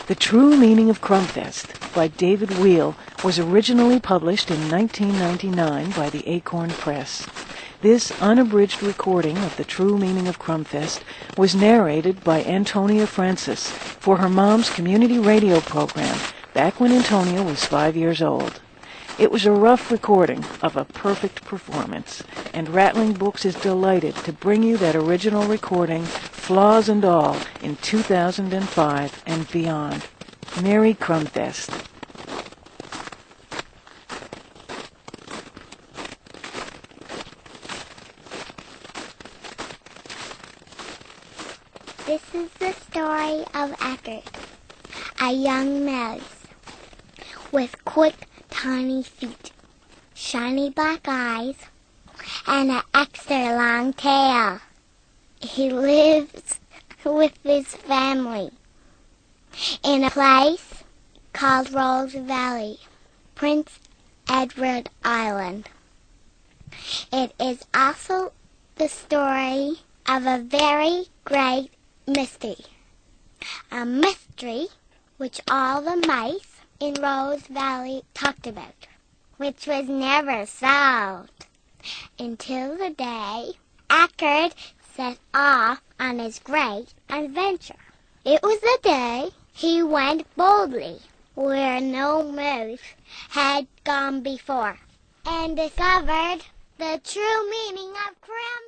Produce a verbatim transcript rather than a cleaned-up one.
The True Meaning of Crumfest by David Weil was originally published in nineteen ninety-nine by the Acorn Press. This unabridged recording of The True Meaning of Crumfest was narrated by Antonia Francis for her mom's community radio program back when Antonia was five years old. It was a rough recording of a perfect performance, and Rattling Books is delighted to bring you that original recording, flaws and all, in two thousand five and beyond. Merry Crumfest. This is the story of Eckert, a young mouse with quick, tiny feet, shiny black eyes, and an extra long tail. He lives with his family in a place called Rose Valley, Prince Edward Island. It is also the story of a very great mystery, a mystery which all the mice in Rose Valley talked about, which was never solved until the day Eckert set off on his great adventure. It was the day he went boldly where no mouse had gone before and discovered the true meaning of crumb.